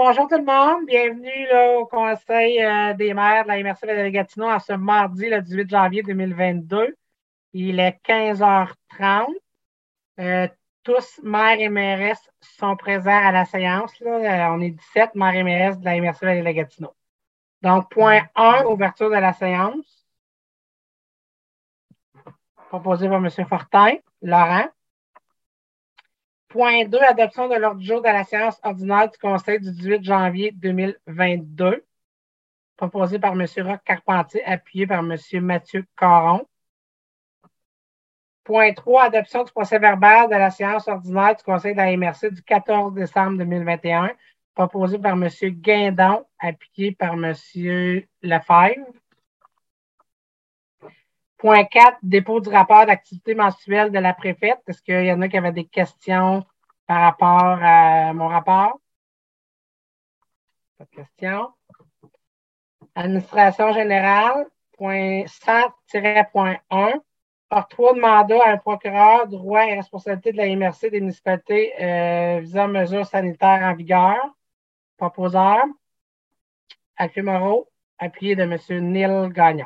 Bonjour tout le monde, bienvenue là, au Conseil des maires de la MRC de Gatineau en ce mardi, le 18 janvier 2022. Il est 15h30. Tous maires et mairesses sont présents à la séance. Là. On est 17 maires et mairesses de la MRC de Gatineau. Donc, point 1, ouverture de la séance. Proposé par M. Fortin. Laurent. Point 2, adoption de l'ordre du jour de la séance ordinaire du Conseil du 18 janvier 2022. Proposé par M. Roch Carpentier, appuyé par M. Mathieu Caron. Point 3, adoption du procès-verbal de la séance ordinaire du Conseil de la MRC du 14 décembre 2021, proposé par M. Guindon, appuyé par M. Lefebvre. Point 4, dépôt du rapport d'activité mensuelle de la préfète. Est-ce qu'il y en a qui avaient des questions par rapport à mon rapport? Pas de questions. Administration générale, point 100-1, octroi de mandat à un procureur, droits et responsabilités de la MRC des municipalités visant mesures sanitaires en vigueur. Proposeur, Alphée Moreau, appuyé de M. Neil Gagnon.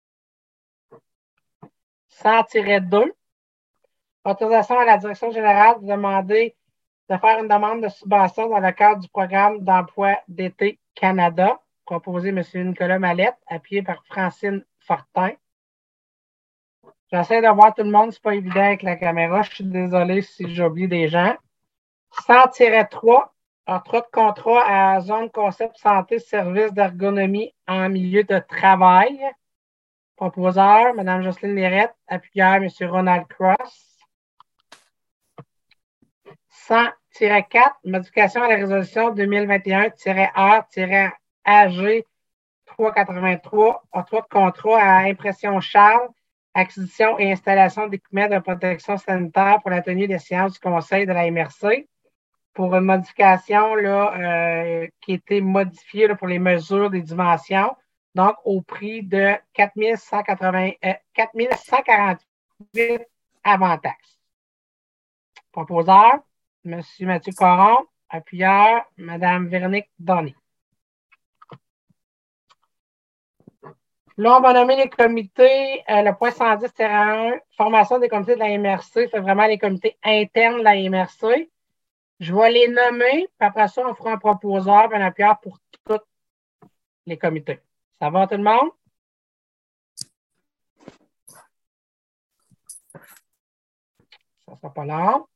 100-2, autorisation à la direction générale de faire une demande de subvention dans le cadre du programme d'emploi d'été Canada. Proposé M. Nicolas Mallette, appuyé par Francine Fortin. J'essaie de voir tout le monde, c'est pas évident avec la caméra. Je suis désolé si j'oublie des gens. 100-3, octroi de contrat à zone concept santé service d'ergonomie en milieu de travail. Proposeur, Mme Jocelyne Lérette, appuyeur, M. Ronald Cross. 100-4, modification à la résolution 2021-R-AG 383, octroi de contrat à Impression Charles, acquisition et installation d'équipements de protection sanitaire pour la tenue des séances du Conseil de la MRC pour une modification là, qui a été modifiée là, pour les mesures des dimensions, donc au prix de 4 148 avant taxe. Proposeur, M. Mathieu Caron, appuyeur, Mme Véronique Donné. Là, on va nommer les comités. Le point 110-1, formation des comités de la MRC, c'est vraiment les comités internes de la MRC. Je vais les nommer, puis après ça, on fera un proposeur et un appuyeur pour tous les comités. Ça va, tout le monde? Ça ne sera pas long.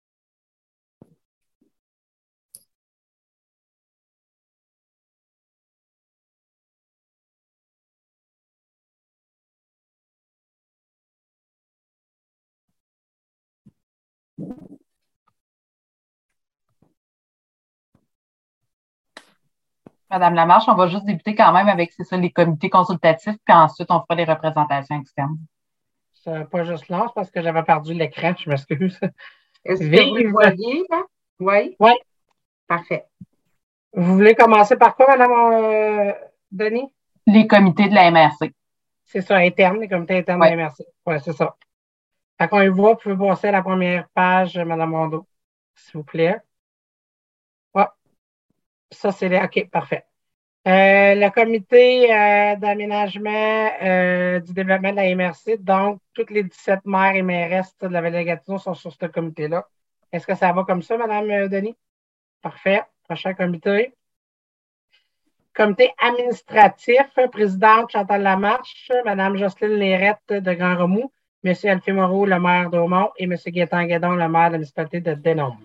Madame Lamarche, on va juste débuter quand même avec, c'est ça, les comités consultatifs, puis ensuite, on fera les représentations externes. C'est pas juste long, c'est parce que j'avais perdu l'écran, je m'excuse. Est-ce que vous le voyez, là? Oui? Oui. Parfait. Vous voulez commencer par quoi, Mme Denis? Les comités de la MRC. C'est ça, interne, les comités internes de la MRC. Oui, c'est ça. Fait qu'on y va, vous pouvez passer à la première page, Mme Rondeau, s'il vous plaît. Ouais. Ça, c'est les. OK, parfait. Le comité d'aménagement du développement de la MRC, donc, toutes les 17 maires et mairesses de la Vallée de Gatineau sont sur ce comité-là. Est-ce que ça va comme ça, Mme Denis? Parfait. Prochain comité. Comité administratif, présidente Chantal Lamarche, Mme Jocelyne Lérette de Grand-Remous, M. Alphée Moreau, le maire d'Aumont, et M. Gaétan Guédon, le maire de la municipalité de Denôme.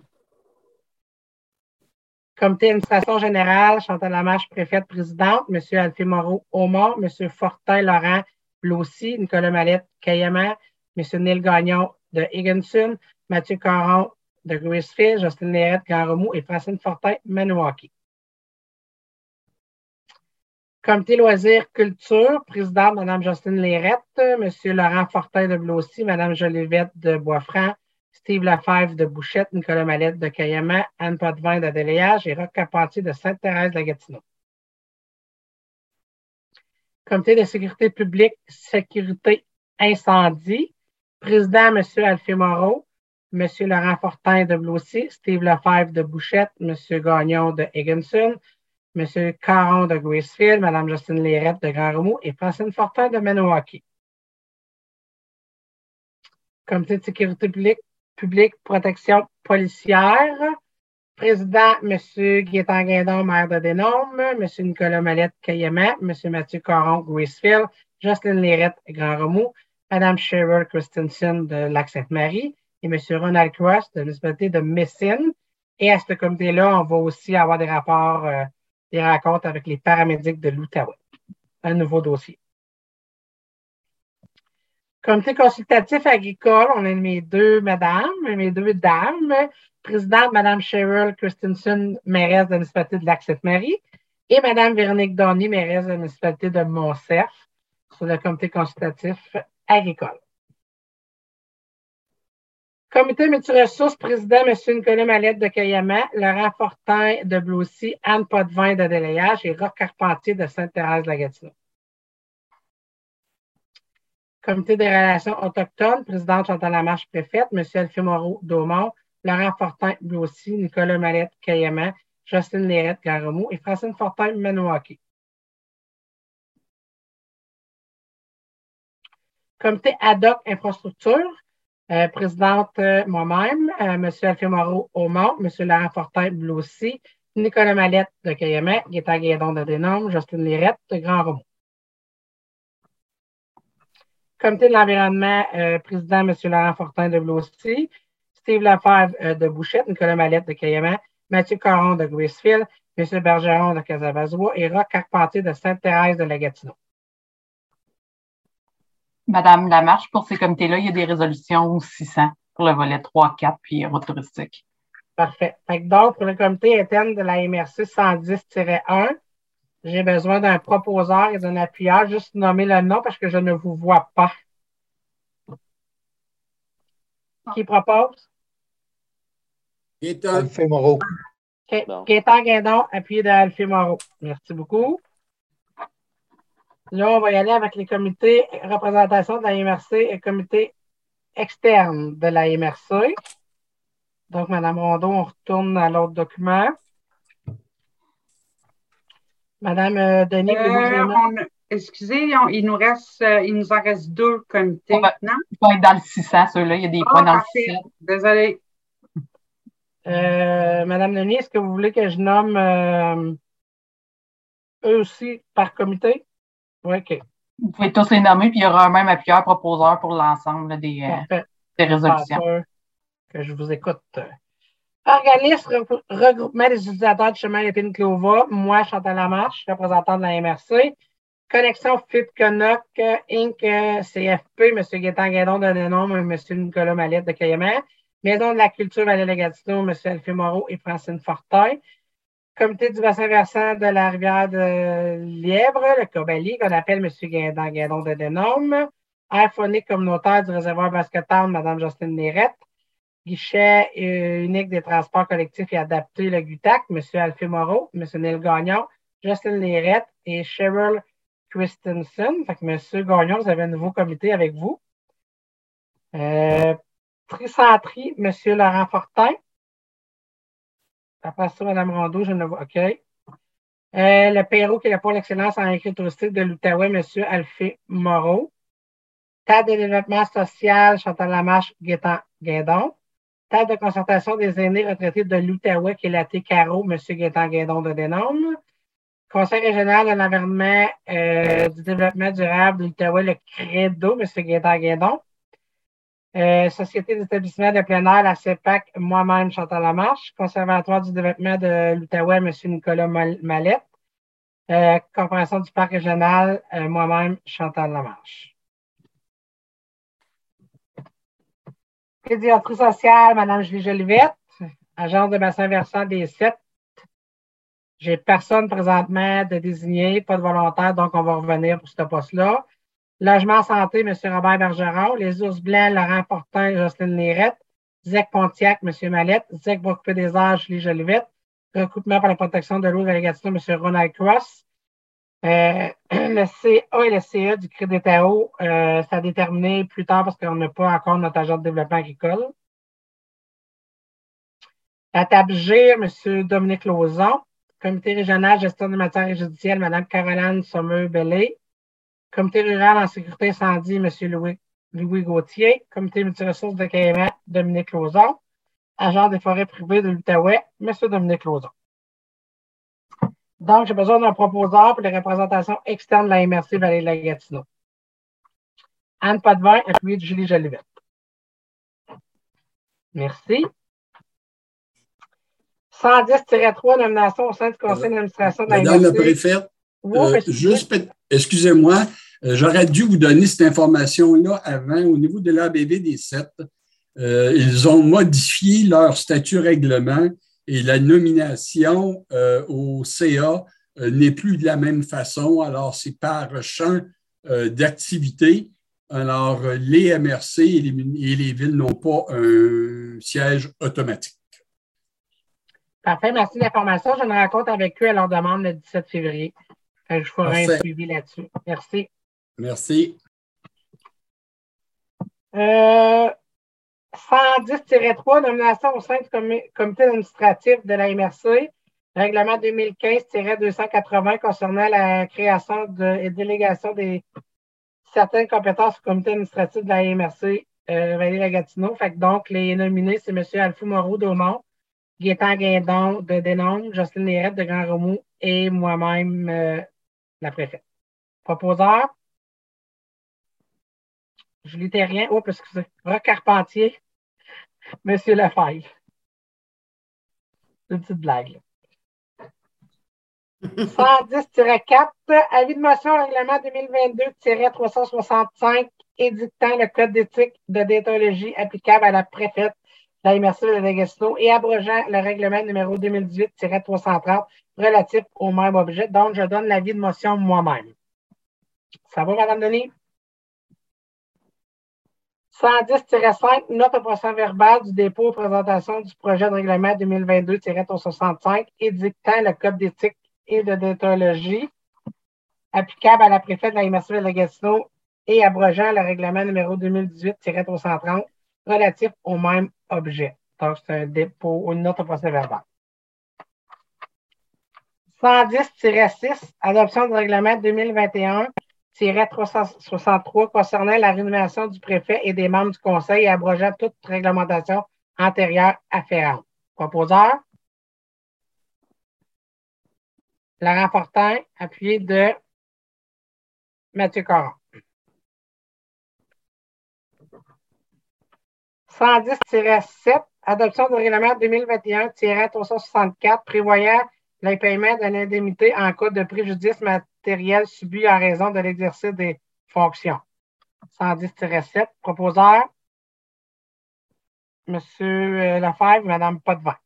Comité d'administration générale, Chantal Lamarche, préfète présidente, M. Alphée Moreau, Aumont, M. Fortin Laurent, Blossy, Nicolas Mallette, Cayama, M. Neil Gagnon de Higginson, Mathieu Caron de Louisville, Jocelyne Lérette, Grand-Remous et Francine Fortin, Maniwaki. Comité loisirs culture, présidente Mme Jocelyne Lérette, M. Laurent Fortin de Blossy, Mme Jolivette de Boisfranc, Steve Lefebvre de Bouchette, Nicolas Mallette de Cayama, Anne Potvin de Déléage et Roch Carpentier de Sainte-Thérèse de Gatineau. Comité de sécurité publique, sécurité incendie, président M. Alphée Moreau, M. Laurent Fortin de Blossy, Steve Lefebvre de Bouchette, M. Gagnon de Higginson, M. Caron de Gracefield, Mme Justine Lérette de Grand-Remous et Francine Fortin de Maniwaki. Comité de sécurité publique, protection policière. Président, M. Gaétan Guindon, maire de Denôme, M. Nicolas Mallette, Cayema, M. Mathieu Caron, Gracefield, Jocelyne Lérette, Grand-Remous, Mme Cheryl Christensen de Lac-Sainte-Marie et M. Ronald Cross de la municipalité de Messine. Et à ce comité-là, on va aussi avoir des rapports, des rencontres avec les paramédics de l'Outaouais. Un nouveau dossier. Comité consultatif agricole, on a mes deux dames. Présidente, Mme Cheryl Christensen, mairesse de la municipalité de Lac-Sainte-Marie, et Mme Véronique Donny, mairesse de la municipalité de Montcerf, sur le comité consultatif agricole. Comité multiressources, président, M. Nicolas Mallette de Cayama, Laurent Fortin de Blossy, Anne Potvin de Délayage et Roch Carpentier de Sainte-Thérèse-de-la-Gatineau. Comité des relations autochtones, présidente Chantal Lamarche, préfète, M. Alphée Moreau d'Aumont, Laurent Fortin Blossy, Nicolas Mallette Cayama, Jocelyne Lérette Grand-Remous et Francine Fortin Maniwaki. Comité ad hoc infrastructure, présidente moi-même, M. Alphée Moreau Aumont, M. Laurent Fortin Blossy, Nicolas Mallette de Cayama, Gaétan Guindon de Denôme, Jocelyne Lérette de Grand-Remous. Comité de l'environnement, président, M. Laurent Fortin de Blossy, Steve Lefebvre de Bouchette, Nicolas Mallette de Cayama, Mathieu Caron de Gracefield, M. Bergeron de Casavazois et Roch Carpentier de Sainte-Thérèse-de-la-Gatineau. Madame Lamarche, pour ces comités-là, il y a des résolutions 600 pour le volet 3, 4 puis route touristique. Parfait. Donc, pour le comité interne de la MRC 110-1, j'ai besoin d'un proposeur et d'un appuyeur. Juste nommer le nom parce que je ne vous vois pas. Qui propose? Alphée Moreau. Okay. Gaétan Guindon, appuyé de Alphée Moreau. Merci beaucoup. Là, on va y aller avec les comités représentation de la MRC et comité externe de la MRC. Donc, Mme Rondeau, on retourne à l'autre document. Madame Denis, excusez, il nous en reste deux comités. Non? Ils vont être dans le 600, ceux-là. Il y a des points dans le 600. Désolée. Madame Denis, est-ce que vous voulez que je nomme eux aussi par comité? Oui, OK. Vous pouvez tous les nommer, puis il y aura un même appuyeur proposeur pour l'ensemble des résolutions. Que je vous écoute. Organisme regroupement des utilisateurs du chemin Lépine-Clova, moi, Chantal Lamarche, représentant de la MRC. Connexion FIT-Conoc, Inc., CFP, M. Gaétan Guindon de Denôme, M. Nicolas Mallette de Cayama. Maison de la culture Vallée-de-Gatineau, M. Alphée Moreau et Francine Fortin. Comité du bassin versant de la rivière de Lièvre, le Cobali, qu'on appelle M. Gaétan Guindon de Denôme. Air phonique communautaire du réservoir Basket-Town, Mme Jocelyne Lérette. Guichet unique des transports collectifs et adaptés, le GUTAC, M. Alphée Moreau, M. Neil Gagnon, Jocelyne Lérette et Cheryl Christensen. Fait que M. Gagnon, vous avez un nouveau comité avec vous. Tricenterie, M. Laurent Fortin. Après ça, Mme Rondeau, je ne vois. OK. Le Pérou, qui est le pôle excellence en écrit touristique de l'Outaouais, M. Alphée Moreau. Table de développement social, Chantal Lamarche, Gaétan Guindon. Table de concertation des aînés retraités de l'Outaouais, qui est la TCARO, M. Gaétan Guindon de Denôme. Conseil régional de l'environnement du développement durable de l'Outaouais, le CREDO, M. Gaétan Guindon. Société d'établissement de plein air, la CEPAC, moi-même, Chantal Lamarche. Conservatoire du développement de l'Outaouais, M. Nicolas Mallette. Corporation du parc régional, moi-même, Chantal Lamarche. Pédiatrie sociale, Mme Julie Jolivette, agence de bassin versant des 7. J'ai personne présentement de désigné, pas de volontaire, donc on va revenir pour ce poste-là. Logement santé, M. Robert Bergeron. Les ours blancs, Laurent Fortin, Jocelyne Lérette. ZEC Pontiac, M. Mallette. ZEC Brocoupé des Arts, Julie Jolivette. Recoupement pour la protection de l'eau de la Gatineau, M. Ronald Cross. Le CA et le CE du Crédit Tao, ça a déterminé plus tard parce qu'on n'a pas encore notre agent de développement agricole. La table G, M. Dominique Lauzon. Comité régional gestion des matières réjudicielles, Mme Caroline Sommeux-Bellé. Comité rural en sécurité incendie, M. Louis Gauthier. Comité multiressources de Caïman, Dominique Lauzon. Agent des forêts privées de l'Outaouais, M. Dominique Lauzon. Donc, j'ai besoin d'un proposeur pour les représentations externes de la MRC Vallée de la Gatineau. Anne Potvin, appuyée de Julie Jolivet. Merci. 110-3, nomination au sein du conseil d'administration de la Madame MRC. la préfète, Oui, excusez-moi, j'aurais dû vous donner cette information-là avant. Au niveau de l'ABV des 7, ils ont modifié leur statut règlement et la nomination au CA n'est plus de la même façon. Alors, c'est par champ d'activité. Alors, les MRC et les villes n'ont pas un siège automatique. Parfait, merci de l'information. J'ai une rencontre avec eux à leur demande le 17 février. Je ferai un suivi là-dessus. Merci. Merci. 110-3, nomination au sein du comité administratif de la MRC. Règlement 2015-280 concernant la création et délégation des certaines compétences au comité administratif de la MRC Vallée-la-Gatineau. Fait que donc, les nominés, c'est M. Alfou Moreau-Daumont, Gaétan Guindon de Denon, Jocelyne Lérette de Grand-Remous et moi-même, la préfète. Proposeur, Julie Terrien, excusez, Roch Carpentier, M. Lefebvre. Une petite blague. 110-4, avis de motion au règlement 2022-365 édictant le code d'éthique de déontologie applicable à la préfète de la MRC de Gatineau et abrogeant le règlement numéro 2018-330 relatif au même objet. Donc, je donne l'avis de motion moi-même. Ça va, Mme Denis? 110-5, note au procès verbal du dépôt et présentation du projet de règlement 2022-365 édictant le code d'éthique et de déontologie applicable à la préfète de la MRC de Gatineau et abrogeant le règlement numéro 2018-330 relatif au même objet. Donc, c'est un dépôt ou une note au procès verbal. 110-6, adoption du règlement 2021-363 concernant la rémunération du préfet et des membres du conseil et abrogeant toute réglementation antérieure afférente. Proposeur? Laurent Fortin, appuyé de Mathieu Caron. 110-7, adoption du règlement 2021-364 prévoyant le paiement d'une indemnité en cas de préjudice matériel subi en raison de l'exercice des fonctions. 110-7, proposeur, M. Lefebvre, Mme Potvin.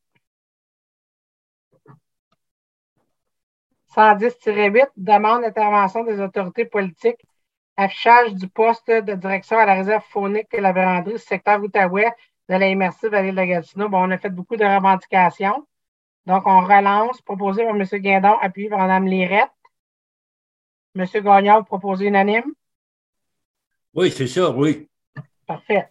110-8, demande d'intervention des autorités politiques, affichage du poste de direction à la réserve faunique et la véranderie du secteur Outaouais de la MRC Vallée de la Gatineau. Bon, on a fait beaucoup de revendications. Donc, on relance, proposé par M. Guindon, appuyé par Mme Lirette. M. Gagnon, proposé unanime? Oui, c'est ça, oui. Parfait.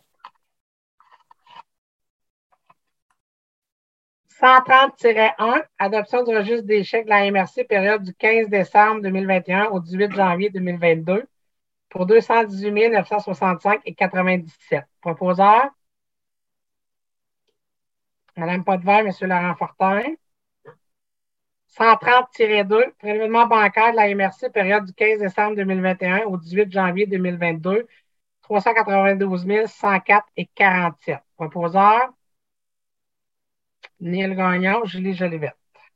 130-1, adoption du registre des chèques de la MRC, période du 15 décembre 2021 au 18 janvier 2022, pour 218 965,97. Proposeur? Mme Potvin, M. Laurent Fortin. 130-2, prélèvement bancaire de la MRC, période du 15 décembre 2021 au 18 janvier 2022, 392 104,47. Proposeur? Neil Gagnon, Julie Jolivet.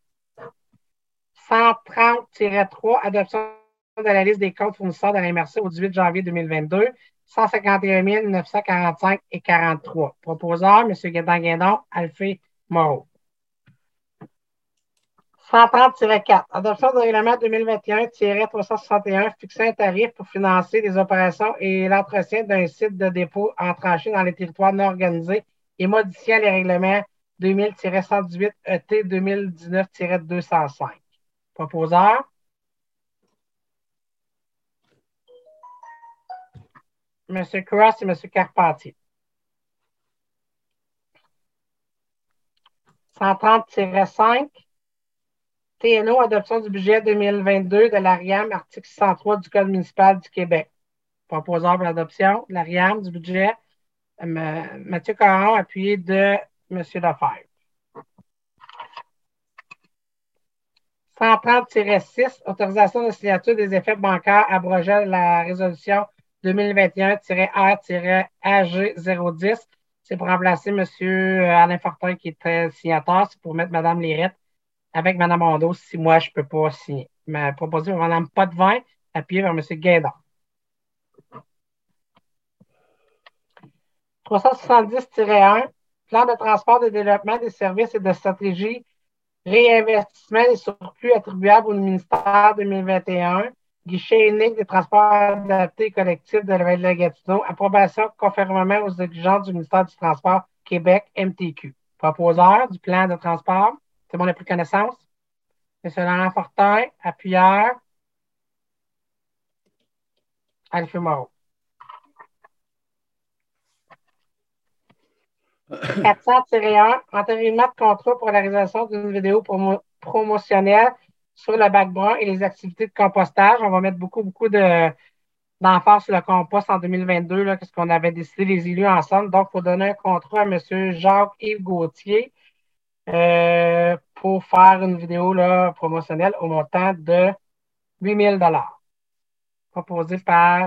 130-3, adoption de la liste des comptes fournisseurs de la MRC au 18 janvier 2022, 151 945,43. Proposeur, M. Guindon, Alphée Moreau. 130-4, adoption du règlement 2021-361 fixant un tarif pour financer les opérations et l'entretien d'un site de dépôt entranché dans les territoires non organisés et modifiant les règlements 2000-118 ET 2019-205. Proposeur? M. Cross et M. Carpentier. 130-5, TNO, adoption du budget 2022 de l'ARIAM, article 603 du Code municipal du Québec. Proposeur pour l'adoption de l'ARIAM du budget, Mathieu Caron, appuyé de M. Lefebvre. 130-6, autorisation de signature des effets bancaires abrogeant la résolution 2021-R-AG010. C'est pour remplacer M. Alain Fortin qui était signataire. C'est pour mettre Mme Lirette avec Mme Rondeau si moi je ne peux pas signer. Ma proposition par Mme Potvin, appuyée par M. Guédon. 370-1, plan de transport, de développement des services et de stratégie, réinvestissement des surplus attribuables au ministère 2021, guichet unique des transports adaptés et collectifs de la Ville de Gatineau, approbation conformément aux exigences du ministère du Transport Québec, MTQ. Proposeur du plan de transport, tout le monde a pris connaissance. M. Laurent Fortin, appuyeur, Alphée Moreau. 400-1, entérinement de contrat pour la réalisation d'une vidéo promotionnelle sur le bac brun et les activités de compostage. On va mettre beaucoup d'emphase sur le compost en 2022, là, qu'est-ce qu'on avait décidé les élus ensemble. Donc, il faut donner un contrat à M. Jacques-Yves Gauthier pour faire une vidéo là, promotionnelle au montant de 8 000 $. Proposé par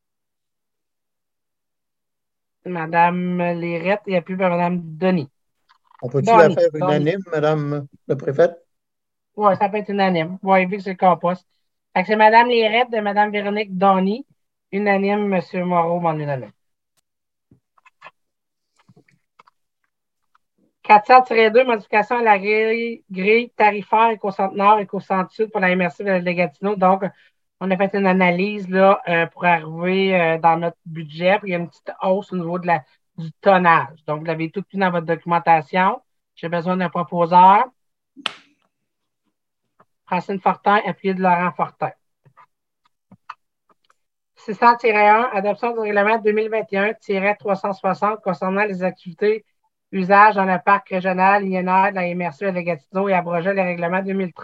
Mme Lirette et appuyé par Mme Denis. On peut-tu la faire unanime, Madame le préfète? Oui, ça peut être unanime. Oui, vu que c'est le compost. C'est Mme Lirette de Mme Véronique Donny. Unanime, M. Moreau, mon unanime. 400-2, modification à la grille tarifaire Éco-Centre Nord, Éco-Centre Sud pour la MRC de Gatineau. Donc, on a fait une analyse là, pour arriver dans notre budget. Puis il y a une petite hausse au niveau du tonnage. Donc, vous l'avez tout mis dans votre documentation. J'ai besoin d'un proposeur. Francine Fortin, appuyé de Laurent Fortin. 600-1, adoption du règlement 2021-360 concernant les activités usage dans le parc régional INR de la MRC de Gatineau et abroger le règlement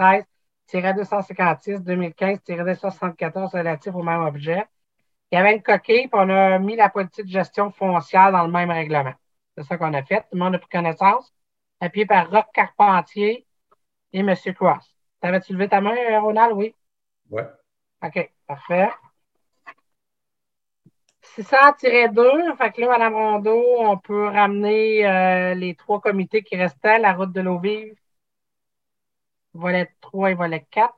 2013-256-2015-274 relatif au même objet. Il y avait une coquille, puis on a mis la politique de gestion foncière dans le même règlement. C'est ça qu'on a fait. Tout le monde a pris connaissance. Appuyé par Roch Carpentier et M. Cross. T'avais-tu levé ta main, Ronald? Oui. Oui. OK, parfait. 600-2, fait que là, Mme Rondeau, on peut ramener les 3 comités qui restaient, la route de l'eau-vive, volet 3 et volet 4.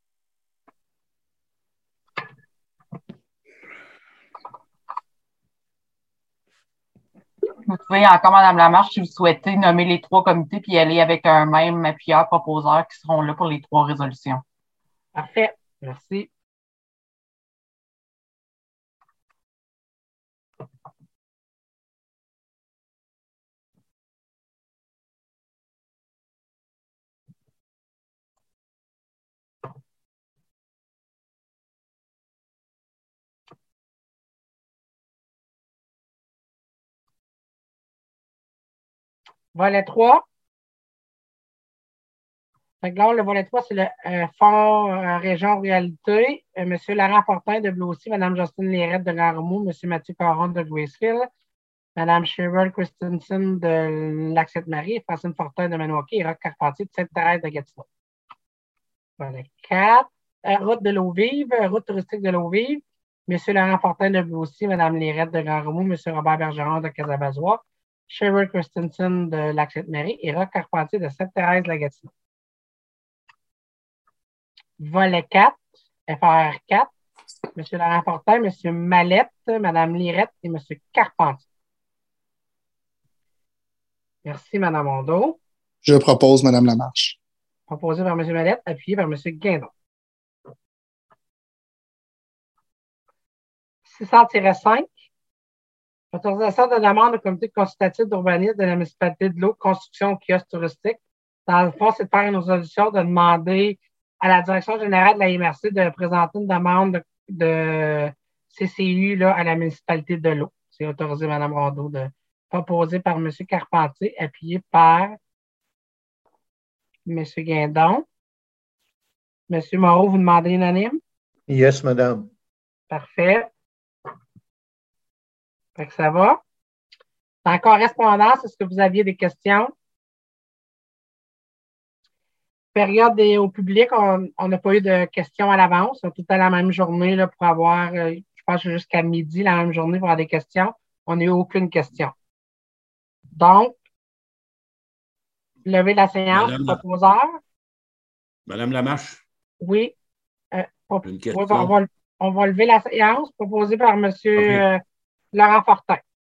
Vous pouvez encore, Mme Lamarche, si vous souhaitez nommer les 3 comités puis aller avec un même appuyeur proposeur qui seront là pour les 3 résolutions. Parfait. Merci. Volet 3. Fait que là, le volet 3, c'est le fonds région réalité. M. Laurent Fortin de Blaucy, Mme Justine Lérette de Laramou, M. Mathieu Caron de Louisville, Mme Cheryl Christensen de Lac-Sainte-Marie, Francine Fortin de Maniwaki et Roch Carpentier de Sainte-Thérèse de Gatineau. Volet 4. Route de l'eau-vive, route touristique de l'eau-vive. M. Laurent Fortin de Blaucy, Mme Lérette de Grand-Remous, M. Robert Bergeron de Casabazois, Cheryl Christensen de Lac-Sainte-Marie et Roch Carpentier de Sainte-Thérèse de la Gatineau. Volet 4, FR 4, M. Laurent Fortin, M. Mallette, Mme Lirette et M. Carpentier. Merci, Mme Rondeau. Je propose Mme Lamarche. Proposé par M. Mallette, appuyé par M. Guindon. 600-5, autorisation de demande au comité consultatif d'urbanisme de la municipalité de l'eau, construction kiosque touristique. Dans le fond, c'est de faire une résolution de demander à la direction générale de la MRC de présenter une demande de CCU là, à la municipalité de l'eau. C'est autorisé, Mme Rondeau, proposé par M. Carpentier, appuyé par M. Guindon. M. Moreau, vous demandez unanime? Yes, madame. Parfait. Fait que ça va. En correspondance, est-ce que vous aviez des questions? Période au public, on n'a pas eu de questions à l'avance. On est tout à la même journée là, pour avoir, je pense jusqu'à midi, la même journée pour avoir des questions. On n'a eu aucune question. Donc, lever la séance, proposeur. Madame Lamarche. Oui. Une Oui, question. on va lever la séance proposée par M. Laurent Fortin.